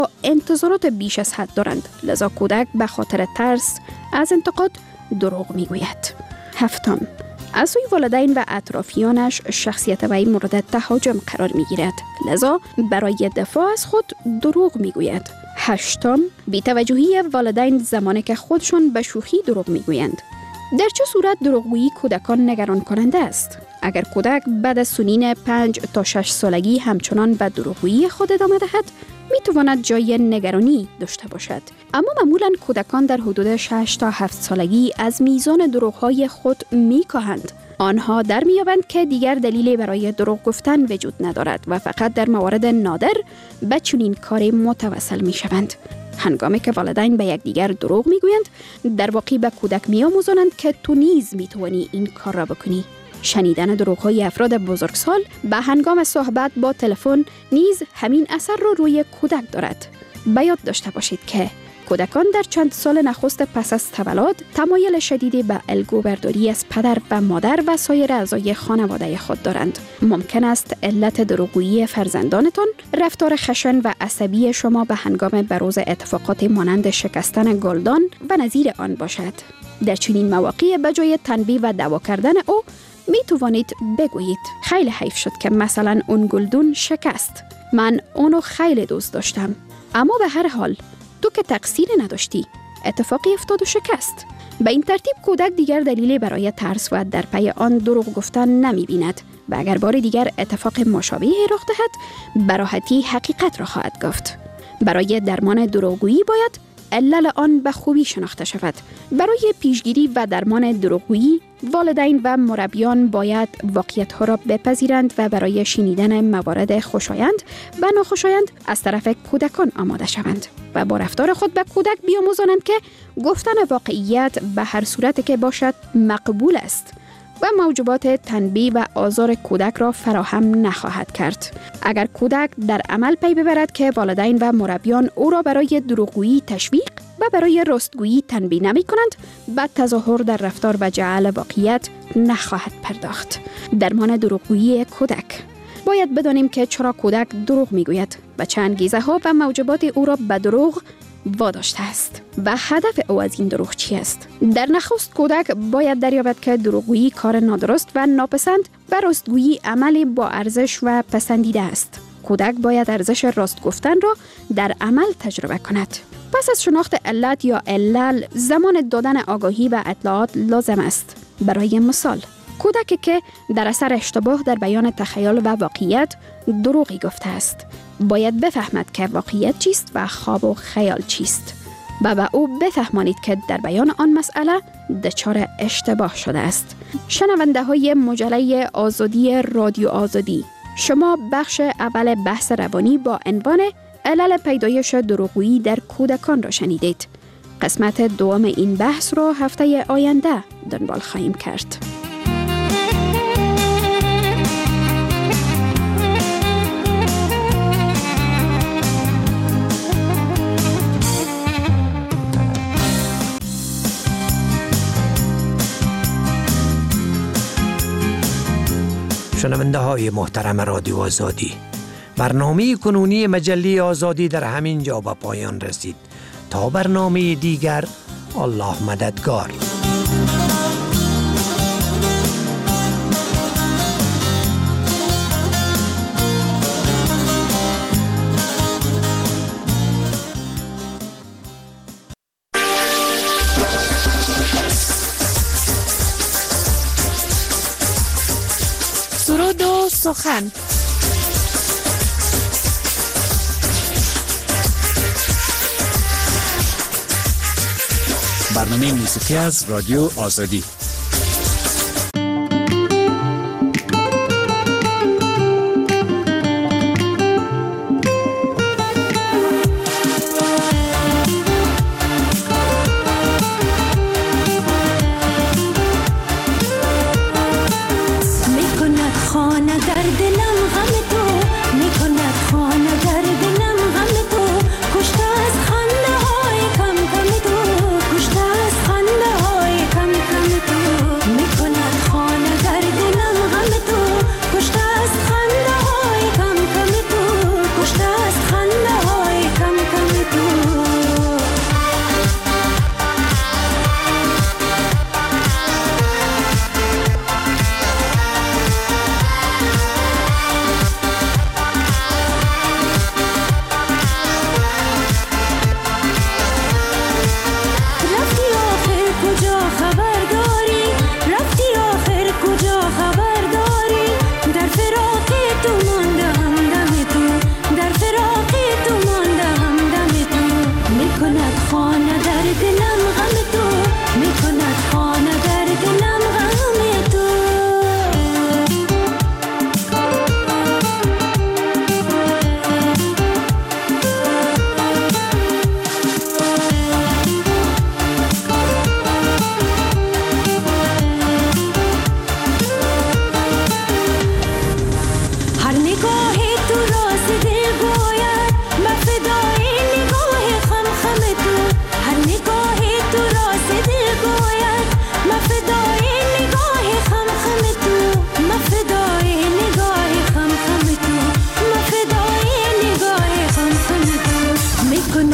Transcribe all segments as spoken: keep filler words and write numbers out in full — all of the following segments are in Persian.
انتظارات بیش از حد دارند، لذا کودک به خاطر ترس از انتقاد دروغ میگوید. هفتم، از سوی والدین و اطرافیانش شخصیت وی مورد تهاجم قرار میگیرد، لذا برای دفاع از خود دروغ میگوید. هشتم، بی‌توجهی والدین زمانی که خودشان به شوخی دروغ میگویند. در چه صورت دروغگویی کودکان نگران کننده است؟ اگر کودک بعد از سنین پنج تا شش سالگی همچنان به دروغگویی خود ادامه دهد، می تواند جای نگرانی داشته باشد. اما معمولاً کودکان در حدود شش تا هفت سالگی از میزان دروغ‌های خود می کاهند. آنها در می‌یابند که دیگر دلیلی برای دروغ گفتن وجود ندارد و فقط در موارد نادر به چنین کاری متوسل می‌شوند. هنگامی که والدین به یکدیگر دروغ میگویند، در واقع به کودک می‌آموزانند که تو نیز می‌توانی این کار را بکنی. شنیدن دروغ‌های افراد بزرگسال به هنگام صحبت با تلفن نیز همین اثر را رو روی کودک دارد. به یاد داشته باشید که کودکان در چند سال نخست پس از تولد تمایل شدیدی به الگو برداری از پدر و مادر و سایر اعضای خانواده خود دارند. ممکن است علت دروغگویی فرزندانتان رفتار خشن و عصبی شما به هنگام بروز اتفاقات مانند شکستن گلدان و نظیر آن باشد. در چنین مواقع به جای تنبیه و دعوا کردن او می توانید بگویید خیلی حیف شد که مثلا اون گلدون شکست. من اونو خیلی دوست داشتم. اما به هر حال تو که تقصیری نداشتی، اتفاقی افتاد و شکست. به این ترتیب کودک دیگر دلیلی برای ترس و در پی آن دروغ گفتن نمی بیند و اگر بار دیگر اتفاق مشابهی رخ دهد، به راحتی حقیقت را خواهد گفت. برای درمان دروغگویی باید علل آن به خوبی شناخته شود. برای پیشگیری و درمان دروغگویی، والدین و مربیان باید واقعیت‌ها را بپذیرند و برای شنیدن موارد خوشایند و ناخوشایند از طرف کودکان آماده شوند و با رفتار خود به کودک بیاموزانند که گفتن واقعیت به هر صورت که باشد مقبول است و موجبات تنبیه و آزار کودک را فراهم نخواهد کرد. اگر کودک در عمل پی ببرد که والدین و مربیان او را برای دروغگویی تشویق و برای راستگویی تنبیه نمی کنند، بعد تظاهر در رفتار و جعل واقعیت نخواهد پرداخت. درمان دروغگویی کودک. باید بدانیم که چرا کودک دروغ می گوید و چه انگیزه ها و موجبات او را به دروغ واداشته است و هدف او از این دروغ چی است. در نخست کودک باید دریابد که دروغگویی کار نادرست و ناپسند و راستگویی عملی با ارزش و پسندیده است. کودک باید ارزش راست گفتن را در عمل تجربه کند. پس از شناخت علت یا علل، زمان دادن آگاهی و اطلاعات لازم است. برای مثال، کودکی که در اثر اشتباه در بیان تخیل و واقعیت دروغی گفته است، باید بفهمد که واقعیت چیست و خواب و خیال چیست و به او بفهمانید که در بیان آن مسئله دچار اشتباه شده است. شنونده های مجله آزادی رادیو آزادی، شما بخش اول بحث روانی با عنوان علل پیدایش دروغگویی در کودکان را شنیدید. قسمت دوم این بحث را هفته آینده دنبال خواهیم کرد. شنونده های محترم رادیو آزادی، برنامه کنونی مجله آزادی در همین جا به پایان رسید. تا برنامه دیگر، الله مددگار. سرود و سخن. برنامه موسیقی از رادیو آزادی. خنده های کم کم تو، کشته از خنده های کم کم تو.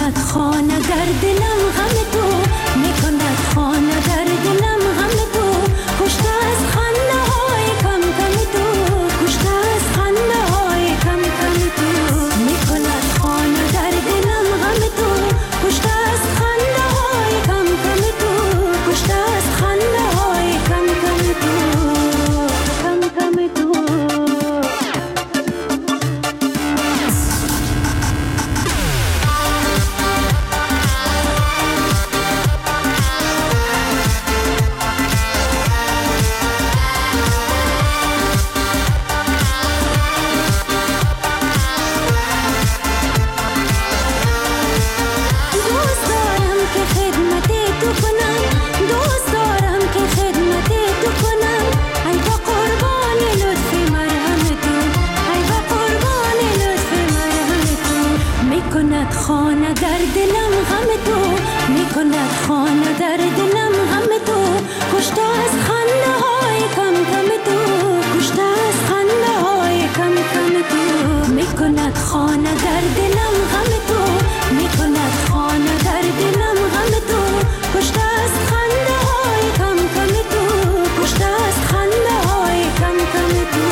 میکند خانه در دلم غم تو، میکند خانه در دلم غم تو، کشته از خنده های کم کم تو، کشته از خنده های کم کم تو، میکند خانه در دلم غم تو، کشته از خنده های کم کم تو، کشته از خنده های کم کم تو، کم کم تو. خانه در دلم غم تو، میکند خانه در دلم غم تو، کشته از خنده های کم کم تو، کشته از خنده های کم کم تو، میکند خانه در دلم غم تو، میکند خانه در دلم غم تو، کشته از خنده های کم کم تو، کشته از خنده های کم کم تو.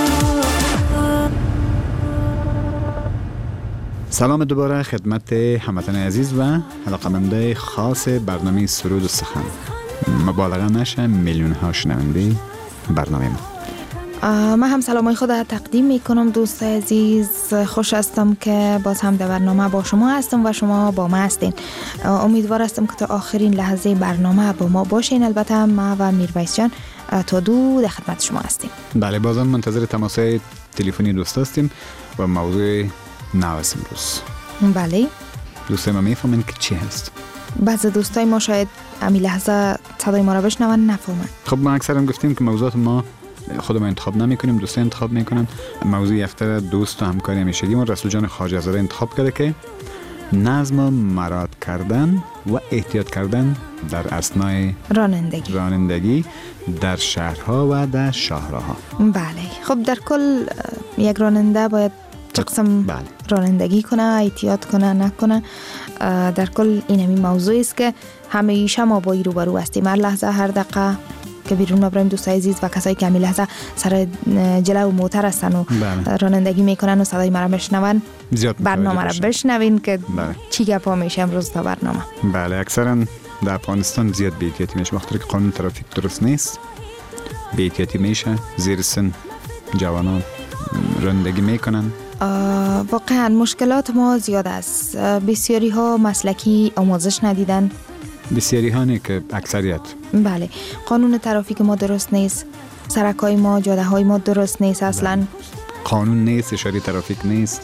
سلام دوباره خدمت هموطن عزیز و علاقه‌مندای خاص برنامه سرود و سخن. مبالغه نشه میلیون ها شنونده برنامه ما. من هم سلامای خود تقدیم میکنم دوست عزیز. خوش هستم که باز هم در برنامه با شما هستم و شما با ما هستین. امیدوار هستم که تا آخرین لحظه برنامه با ما باشین. البته ما و میرویس جان تا دو در خدمت شما هستیم. بله، بازم منتظر تماسای تلفنی دوست هستیم و موضوع نو است امروز. بله، دوستای ما میفهمن که چی هست. بعض دوستای ما شاید امی لحظه صدای ما را بشنون نفهمن. خب ما اکثرا گفتیم که موضوعات ما خودمون انتخاب نمی کنیم، دوستا انتخاب میکنن. موضوع هفته دوست و همکاری همیشگی ما رسول جان خواجه زاده انتخاب کرده که نظم مراعات کردن و احتیاط کردن در اثنای رانندگی رانندگی در شهرها و در شاهراها. بله، خب در کل یک راننده باید چه قسم بله. رانندگی کنه، احتیاط کنه نکنه. در کل این همین موضوعی است که همیشه ما با این روبرو هستیم. هر لحظه هر دقیقه که بیرون نبریم دوستای عزیز و کسایی که همین لحظه سر جلو موتر هستن و بله. رانندگی میکنن و صدای ما را بشنون، برنامه را بشنوین که بله. چی گپا میشه امروز تا برنامه. بله، اکثرا در افغانستان زیاد بی‌احتیاطی میشه. وقتی که قانون ترافیک درست نیست بی‌احتیاطی میشه، زیر سن جوانان رانندگی میکنن. واقعا مشکلات ما زیاد است. بسیاری ها مسلکی آموزش ندیدن، بسیاری ها نه که اکثریت. بله، قانون ترافیک ما درست نیست، سرکای ما، جاده های ما درست نیست اصلا. بله. قانون نیست، اشاره ترافیک نیست.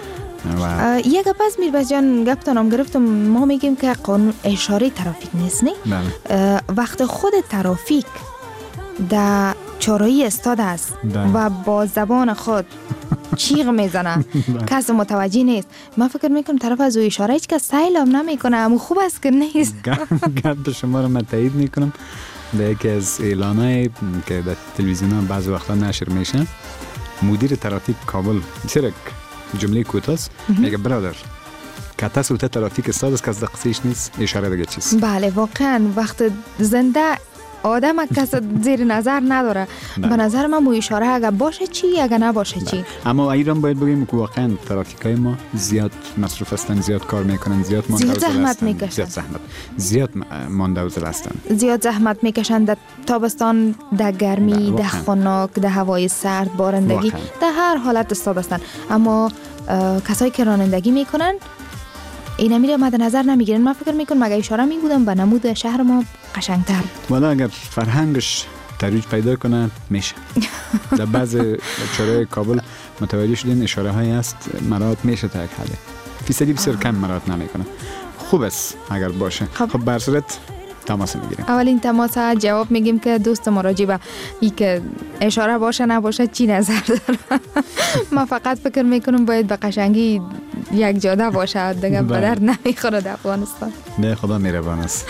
و یک گپ از میرویس جان گپ تانم گرفتم، ما میگیم که قانون اشاره ترافیک نیست نه؟ بله. وقت خود ترافیک در چهارراهی استاد است و با زبان خود چیغ میزنه کس متوجه نیست، من فکر میکنم طرف از او اشاره هیچ کس سیل هم نمیکنه، اما خوب است که نیست. گپ شما رو من تایید میکنم. در یکی از اعلانای که در تلویزیون ها بعض وقتا نشر میشه، مدیر ترافیک کابل بسیار جمله کوتاه میگه برادر کتا سوته ترافیک استاد است که از دقیقش نیست، اشاره دیگه چیست. بله، واقعا وقت زنده آدم کس زیر نظر نداره. به نظر من مو اشاره اگه باشه چی، اگه نباشه چی. اما ایران باید بگیم که واقعا ترافیکای ما زیاد مصروف هستن، زیاد کار میکنن، زیاد زیاد زحمت میکشن، زیاد زحمت زیاد ماندوزل هستن، زیاد زحمت میکشن در تابستان، در گرمی، در خنک، در هوای سرد، بارندگی، در هر حالت استاد هستن. اما کسایی که رانندگی میکنن اینا میره مد نظر نمیگیرن. من فکر میکنم مگه اشاره میبودم به نمود شهر ما قشنگتر. والا اگر فرهنگش ترویج پیدا کنه میشه. در بعض چهارراه کابل متوجه شدین اشاره هایی هست مراعات میشه تا یک حده، فیصدی بسیار کم مراعات نمیکنه. خوب است اگر باشه. خب, خب بر صورت تماس میگیریم. اولین تماس جواب میگیم که دوست ما راجع به این که اشاره باشه نباشه چی نظر داره. من فقط فکر میکنم باید به قشنگی یک جاده باشه، دیگه به در نمیخوره در افغانستان. نه خدا مهربان است.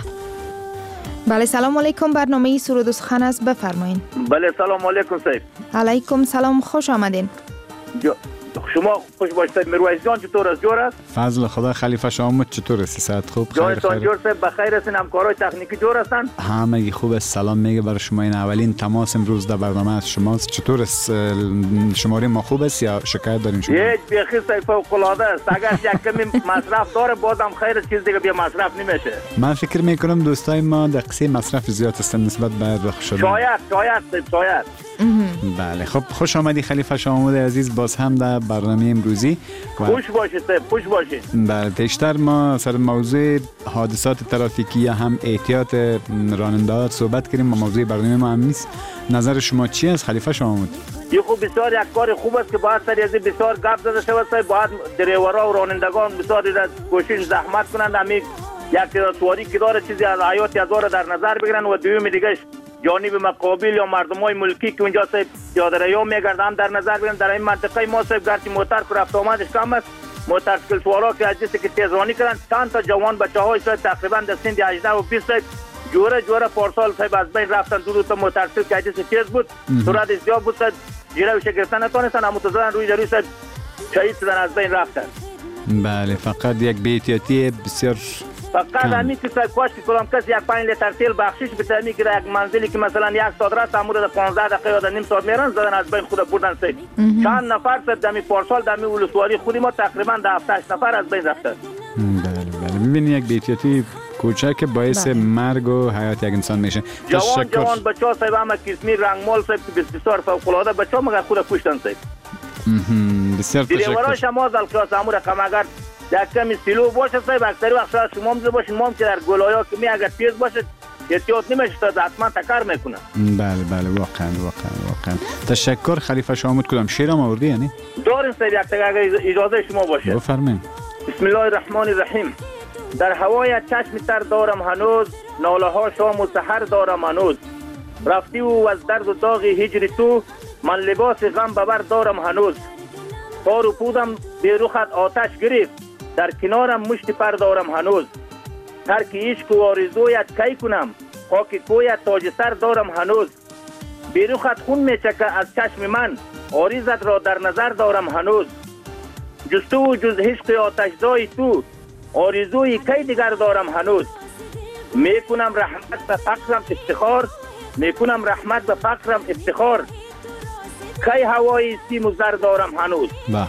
بله، سلام علیکم. برنامه سرود و سخن است، بفرمایید. بله، سلام علیکم صاحب. علیکم سلام، خوش آمدین. شما خوش باشید. میرویس جان چطور است؟ جور است؟ فضل خدا. خلیفه شامت چطور است؟ صحت خوب؟ خیر جانتان جور است؟ بخیر هستین؟ همکارای تکنیکی جور هستن؟ همگی خوب است. سلام میگه برای شما. این اولین تماس امروز در برنامه از شماست. چطور است؟ شماره ما خوب است یا شکایت دارین شما؟ هیچ بیخی فوق العاده است. اگر یک کمی مصرف داره بازم خیر، چیز دیگه بیا مصرف نمیشه. من فکر میکنم دوستای ما در قصه مصرف زیاد هستن نسبت به رخ شدن. شاید شاید شاید. بله خب خوش آمدی خلیفه شامود عزیز باز هم در برنامه امروزی. خوش باشید خوش باشید. بله بیشتر ما سر موضوع حادثات ترافیکی یا هم احتیاط رانندگان صحبت کردیم. موضوع برنامه ما هم نیست. نظر شما چی است خلیفه شامود؟ این خوب بسیار یک کار خوب است که باید سر از بسیار گپ زده شود. باید دریورها و رانندگان بسیار کوشش زحمت کنند همین یک سواری که داره چیزی از حیات یزار در نظر بگیرن و دوم دیگه جانب مقابل یا مردمای ملکی که اونجا صاحب پیاده‌روی میگردن در نظر بگیرن. در این منطقه ما صاحب گرچه موتر که رفت آمدش کم است، موتورسیکل سوارا که از جنسی که تیزرانی کردن چند تا جوان بچه‌های صاحب تقریبا در سن هجده و بیست صاحب جوره جوره پارسال صاحب از بین رفتن. دو تا موتورسیکل که از جنسی تیز بود سرعت زیاد بود صاحب جلوش گرفتن نتونستن، اما متزادن روی روی صاحب شهید شدن از بین رفتن. بله فقط یک بی‌احتیاطی بسیار فقط همین که صاحب کاش که کدام کس یک پنج لیتر تیل بخشش بده میگیره یک منزلی که مثلا یک ساعت راه تمور پانزده دقیقه یا نیم ساعت میرن زدن از بین خود بردن صاحب. چند نفر صاحب دمی پارسال دمی ولسواری خودی ما تقریبا ده هفت هشت نفر از بین رفتن. بله بله میبینی یک بی‌احتیاطی کوچک باعث مرگ و حیات یک انسان میشه. جوان جوان بچه‌ها صاحب هم کسمی رنگمال صاحب که بسیار فوق العاده بچه‌ها مگر خود کشتن صاحب. بسیار تشکر. دیوارا شما از کلاس امور کم اگر یک کمی سیلو باشه صاحب اکثری وقت شاید شما هم باشین ما هم که در گلایا که می اگر تیز باشه احتیاط نمیشه تا حتما تکر میکنه. بله بله واقعا واقعا واقعا تشکر خلیفه شامود. کدام شعر هم آوردی یعنی؟ دارین صاحب یک تا اگر اجازه شما باشه. بفرمایید. بسم الله الرحمن الرحیم. در هوای چشم تر دارم هنوز، ناله ها شام و سحر دارم هنوز. رفتی و از درد و داغ هجر تو، من لباس غم ببر دارم هنوز. پار و پودم به رخت آتش گرفت، در کنارم مشت پر دارم هنوز. ترک عشق و آرزویت کی کنم، خاک کویت تاج سر دارم هنوز. به رخت خون میچکه از چشم من، آریزت را در نظر دارم هنوز. جز تو و جز عشق آتشزای تو، آرزوی کی دیگر دارم هنوز. میکنم رحمت به فقرم افتخار، میکنم رحمت به فقرم افتخار. کی هوای سیم و زر دارم هنوز. به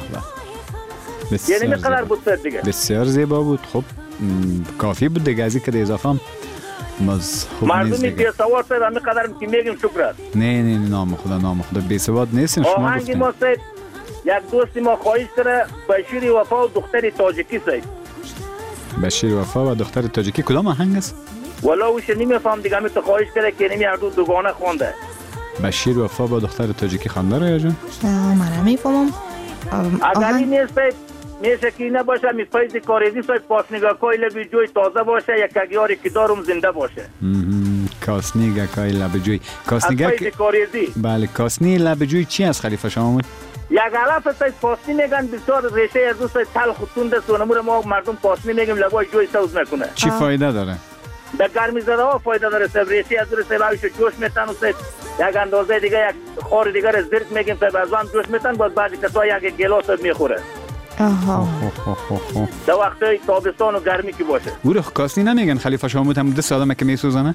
به یعنی میقدر بود دیگه بسیار زیبا بود. خب کافی بود دیگه ازی که اضافه مز خوب مردمی بی سواد صاحب همین قدر که میگیم شکر است. نه نه نه نام خدا نام خدا بی سواد نیستین شما گفتین. آهنگ ما صاحب یک دوست ما خواهش کرده بشیر وفا و دختر تاجیکی صاحب. بشیر وفا و دختر تاجیکی کدام آهنگ است؟ والا اوش نمیفهم دیگه می تو خواهش کرده که نمی هر دو دوگانه خونده. بشیر وفا با دختر تاجیکی خونده رو یا جان؟ من نمیفهمم. اگر این نیست صاحب میشه که نباشه می فیض کاریزی صاحب پاسنگاکای لبی جوی تازه باشه یک اگیاری که دارم زنده باشه. کاسنیگاکای لبی جوی کاسنیگا فیض کاریزی. بله کاسنی لبی جوی چی است خلیفه شامود؟ یک علف صاحب پاسنی میگن بسیار ریشه از اون صاحب تلخ و تند سونمور ما مردم پاسنی میگیم لبای جوی سوز میکنه. چی فایده داره؟ در گرمی زده ها فایده داره صاحب. ریشه از اون صاحب هایش جوش میتن و صاحب یک اندازه دیگه یک خور دیگه را زرد میگیم صاحب از هم جوش میتن باز بعدی کسا یک گلاس میخوره. آها در وقتی تابستان و گرمی که باشه. او رو کاسنی نمیگن خلیفه شامود هم دست آدمه که میسوزنه؟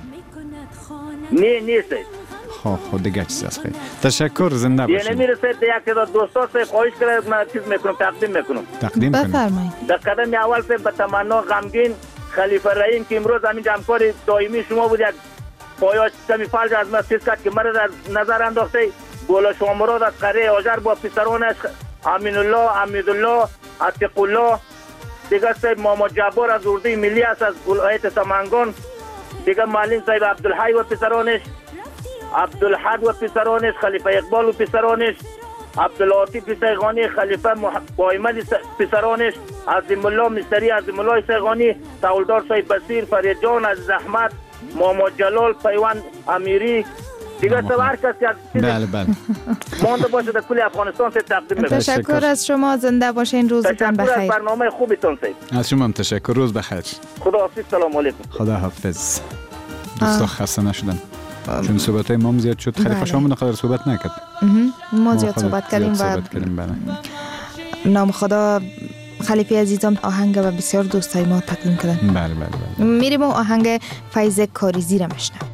نه نیست. خب خود دیگه چیز است خیلی تشکر زنده باشید. یعنی میرسه یک تا دوستا سے خواهش کرد من چیز میکنم تقدیم میکنم. تقدیم کنم. بفرمایید. در قدم اول سے به تمنا غمگین خلیفه رحیم که امروز همین همکار دائمی شما بود یک پایاج کمی فرج از من چیز کرد که مرا در نظر انداخته گل شامراد از قره آجر با پسرانش امین الله حمیدالله عتیق الله دیگه صاحب محمد جبار از اردوی ملی است از ولایت سمنگان دیگه معلم صاحب عبدالحی و پسرانش عبدالحق و پسرانش خلیفه اقبال و پسرانش عبدالعاطف سیغانی خلیفه بایمل پسرانش عظیم الله مستری عظیم الله سیغانی سولدار صاحب بصیر فرید جان از زحمت محمد جلال پیوند امیری دیگه تو هر کس که بله بله مانده باشه در کل افغانستان سے تقدیم می‌کنم. تشکر از شما زنده باشین روزتان بخیر. تشکر از برنامه خوبتون صاحب. از شما هم تشکر روز بخیر. خدا حافظ سلام علیکم. خدا حافظ. دوستا خسته نشدن. چون صحبت‌های ما زیاد شد خلیفه شامون قدر صحبت نکرد. ما زیاد صحبت کردیم و صحبت کردیم بله. نام خدا خلیفه عزیزم آهنگ و بسیار دوستای ما تقدیم کردن. بله بله بله. میریم و آهنگ فیض کاریزی را میشنویم.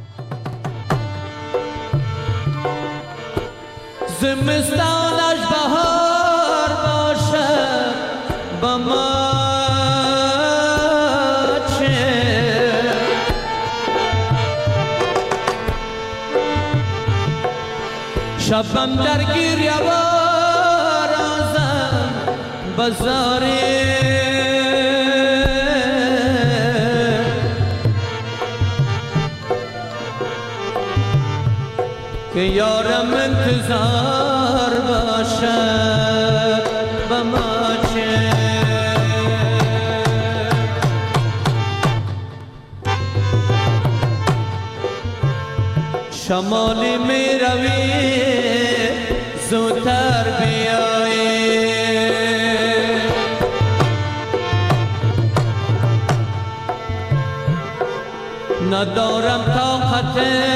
زمستانش بهار باشد با ما چه شبم در گیریه بارازم بزاری که یارم انتظار باشد با ما چه شمالی می روی زودتر بیایی ندارم طاقت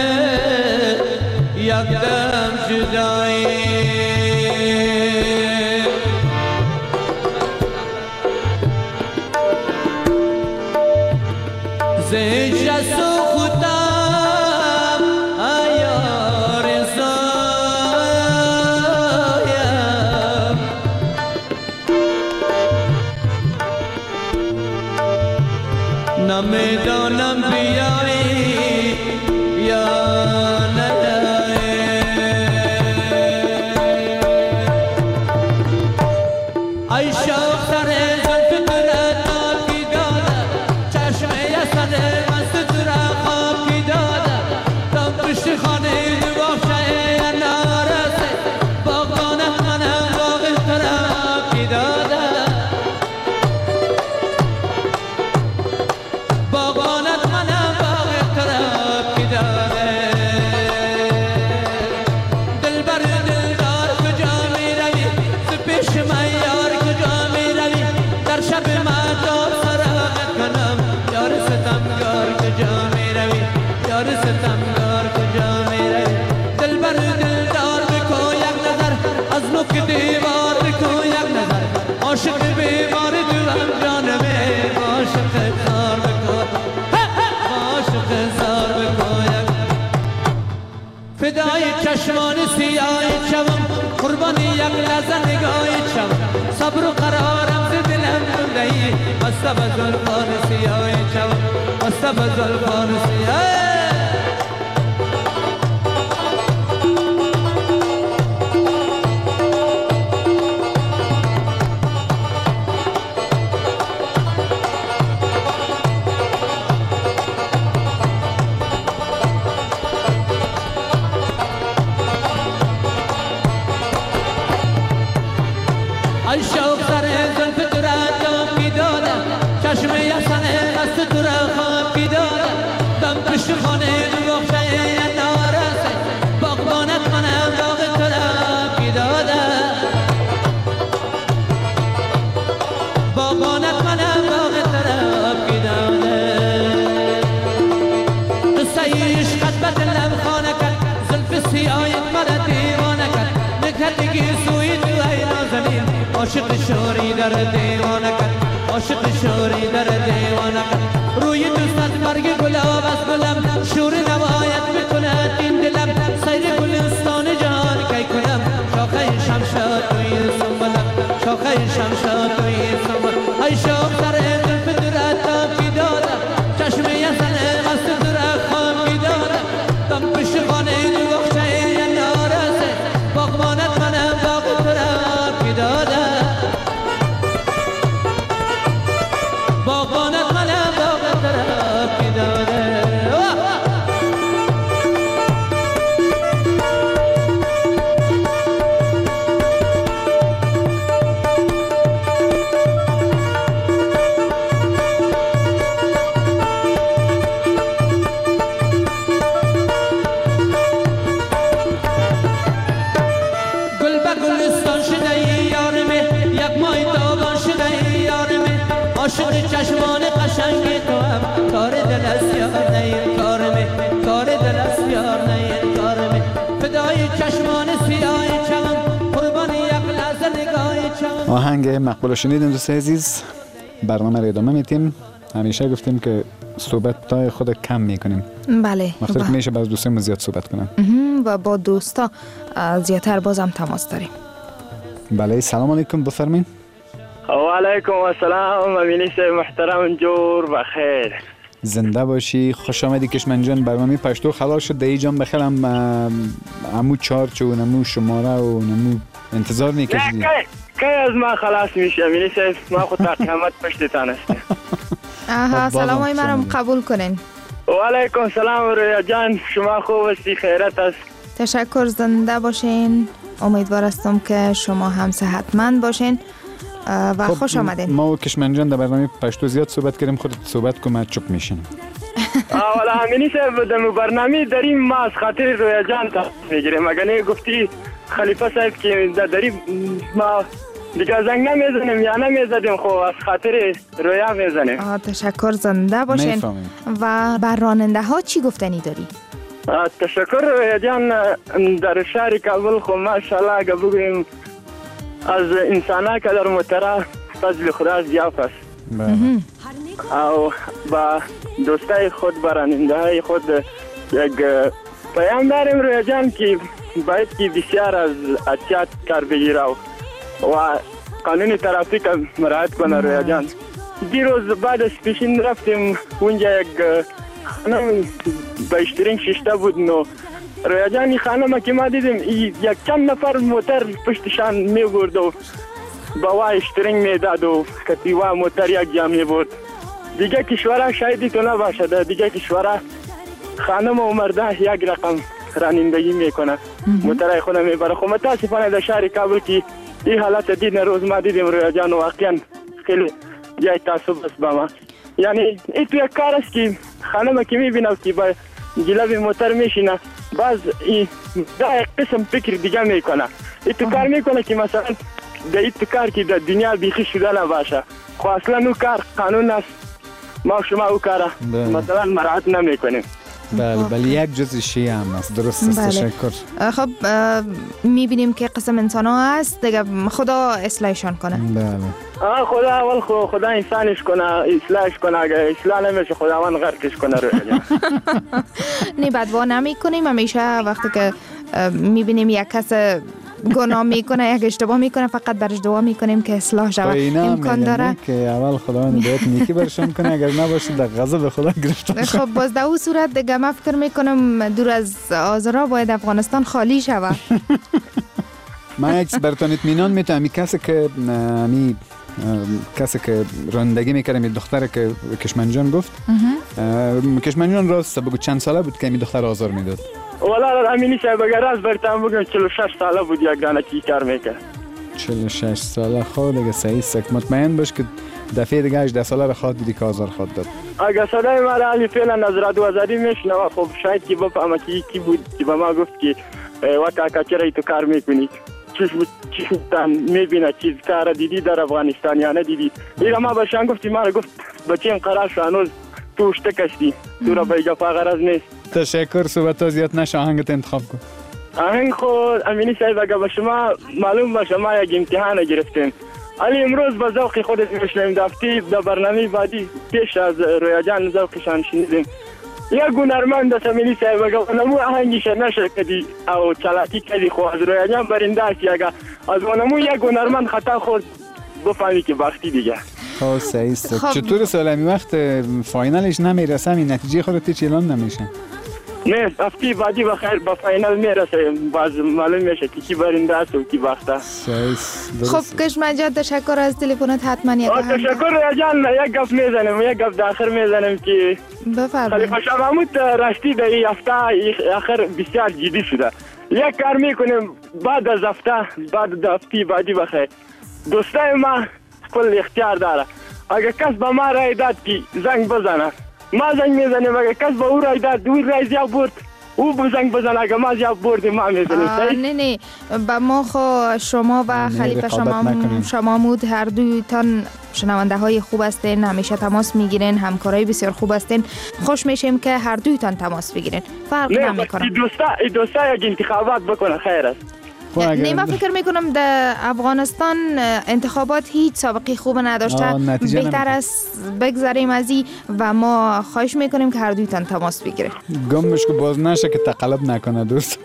یک دم جدایی زیج سوختم ایار زایم نمیدانم بیایی یا عاشق بیمار دلم جانمه عاشق زار بکن عاشق زار بکن فدای چشمان سیاه چوم قربانی یک لحظه نگاه چوم صبر و قرارم ز دلم بندهی مستب زلفان سیاه چوم مستب زلفان سیاه عاشق شوری در دیوانه کرد عاشق شوری در دیوانه کرد روی دوست از مرگ گلاب از گلم شور نوایت میکند این دلم سیر گلستان جان کی کنم شاخه شمشاد توی سنبلم شاخه شمشاد توی سنبلم ای شوق سر زلف درت تاکی دادم چشم یزن قصد درت خاکی دادم دم پشت خانه دو بخشه نارسه باغبانت منم باغ ترکی دادم عاشق چشمان قشنگ تو هم کار دل است یار نه کار می کار دل است یار نه کار می فدای چشمان سیاه چمن قربانی یک لحظه نگاه چمن آهنگ مقبول شنیدیم دوستای عزیز. برنامه را ادامه میتیم. همیشه گفتیم که صحبت تای خود کم میکنیم. بله. وقتی که میشه باز دوستای زیاد صحبت کنم و با دوستا زیادتر بازم تماس داریم. بله سلام علیکم بفرمایید. و علیکم السلام امینی صاحب محترم جور بخیر. زنده باشی. خوش آمدی کشمن جان. برنامه پشتو خلاص شد. دی جان بخیر. هم عمو چارچ و نمو شماره و نمو انتظار میکشیدی. کی از ما خلاص میشه امینی صاحب؟ ما خود تا قیامت پشتتان هستیم. آها سلام های مرم قبول کنین. و علیکم سلام رویا جان. شما خوب هستی؟ خیرت است؟ تشکر. زنده باشین. امیدوار هستم که شما هم صحتمند باشین و خب خوش آمدین. ما و کشمن جان در برنامه پشتو زیاد صحبت کردیم. خودت صحبت کن من چوب میشینم. والا همینی صاحب در برنامه داریم ما از خاطر رویا جان تا میگیریم. اگر نه گفتی خلیفه صاحب که داریم ما دیگه زنگ نمیزنیم یا نمیزدیم خب از خاطر رویا میزنیم. تشکر. زنده باشین. و بر راننده ها چی گفتنی داری؟ تشکر رویا جان. در شهر کابل خب ماشاءالله اگر بگویم از انسان که در موتره فضل خدا زیاد است. او با دوستای خود براننده های خود یک پیام داریم رویا جان که باید که بسیار از احتیاط کار بگیره و قانون ترافیک مراعات کنه رویا جان. دیروز بعد از پیشین رفتیم اونجا یک خانم بیشترین ششته بود. نو رویا جان این خانم که ما دیدیم یک چند نفر موتر پشتشان می برد و با وای اشترینگ می داد و کتیوا موتر یک جا می برد. دیگه کشوره شایدی تو نباشد. دیگه کشوره خانم و مرده یک رقم رانندگی میکنه. موترهای خود میبره. خب متاسفانه در شهر کابل که این حالت دید روز ما دیدیم رویا جان و واقعا خیلی جای تعصب است با ما. یعنی این تو یک کار است که خانم که میبینم که با جلوی موتر میشینه باز این دا یک قسم فکر دیگه میکنه. این تو کار میکنه که مثلا در این تو کار که در دنیا بیخی شده نباشه. خب اصلا اون کار قانون است. ما شما او کاره مثلا مراعات نمیکنیم. بله بله یک جز شیء هم است. درست است. تشکر. خب میبینیم که قسم انسان ها هست دیگه. خدا اصلاحشان کنه. بله آه خدا اول خدا انسانش کنه اصلاحش کنه. اگه اصلاح نمیشه خداوند غرقش کنه. نه بدوا نمی کنیم. همیشه وقتی که میبینیم یک کس گناه میکنه یک اشتباه میکنه فقط برش دعا میکنیم که اصلاح شود. امکان داره که اول خداوند بهت نیکی برشون کنه. اگر نباشه در غضب خدا گرفتار شد. خب باز در اون صورت دیگه من فکر میکنم دور از آزارا باید افغانستان خالی شود. من یک براتون اطمینان میتونم این کسی که می کسی که رانندگی میکرد می دختر که کشمن جان گفت کشمن جان راست بگو چند ساله بود که می دختر آزار میداد؟ والا امینی صاحب اگر از برتم بگم چهل و شش ساله بود یک دانه کی کار میکرد. چهل و شش ساله. خود دیگه صحیح است. مطمئن باش که دفعه دیگه هجده ساله را خود دیدی که آزار خود داد. اگر صدای ما را علی فعلا از رادیو آزادی میشنوه خب شاید که بفهمه که کی بود که به ما گفت که وقتا که چرا تو کار میکنید چیزتان میبینه چیز کار دیدی در افغانستان یا ندیدی. ایرا ما باشن گفتی ما را گفت بچه قرار شو هنوز تو اشته کشتی تو را به گفا غرض نیست. تشکر. صحبت ها زیاد نشه. آهنگت انتخاب کن. آهنگ خود امینی صاحب اگر به شما معلوم باشه ما یک امتحان گرفتیم. علی امروز با ذوق خودت میشنیم دفتی در برنامه بعدی پیش از رویا جان ذوقشان شنیدیم. یک هنرمند است امینی صاحب اگر نمو آهنگش نشه کدی او چلاکی کدی خو از رویا جان برنده است. اگر از نمو یک هنرمند خطا خود بفهمی که وقتی دیگه. خب صحیح است. چطور سالمی وقت فاینالش نمیرسه این نتیجه خودت اعلام نمیشه؟ نه افتی بعدی بخیر با فاینال میرسه باز معلوم میشه که کی برنده است و کی باخته. خب کشمن جان تشکر از تلفنت. حتما یک تشکر جان. یک گپ میزنم یک گپ داخل میزنم که بفرمایید. خلیفه شاه محمود راستی در این هفته آخر بسیار جدی شده. یک کار میکنیم بعد از هفته بعد از هفته بعدی بخیر دوستای ما کل اختیار داره. اگر کس به ما رای داد که زنگ بزنه ما زنگ میزنیم. اگر کس به او رای داد او رای زیاد برد او بزنگ بزن. اگر ما زیاد بردیم ما میزنیم. نه نه با ما خو شما و خلیفه شاه محمود هر دویتان شنونده های خوب هستین. همیشه تماس میگیرین. همکارای بسیار خوب هستین. خوش میشیم که هر دویتان تماس بگیرین. فرق نمیکنه. این دوستا این دوستا یک انتخابات بکنه خیر است. نه من فکر میکنم در افغانستان انتخابات هیچ سابقه خوب نداشته. بهتر است بگذاریم از این و ما خواهش میکنیم که هر دویتان تماس بگیره. گمش که باز نشه که تقلب نکنه دوست.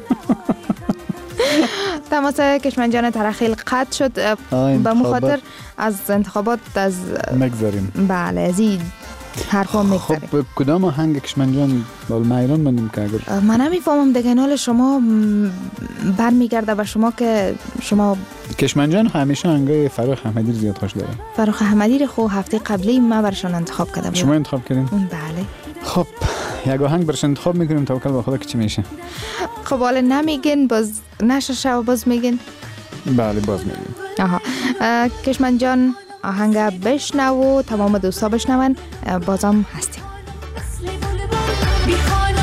تماس کشمن جان ترخیل قطع شد. به مخاطر از انتخابات از نگذاریم. بله از این حرفا میگذاریم. خب کدام آهنگ کشمن جان بال مایران بندیم که اگر من نمیفهمم دیگه نال شما برمیگرده به شما که شما کشمن جان همیشه آهنگای فراخ احمدی رو زیاد خوش داره. فراخ احمدی رو خو هفته قبلی من برشان انتخاب کردم. شما انتخاب کردین؟ بله. خب یک آهنگ برش انتخاب میکنیم توکل به خدا که چی میشه. خب حالا نمیگین باز نشه شو باز میگین. بله باز میگیم. آها کشمن جان آهنگ بشنو و تمام دوستا بشنون بازم هستیم.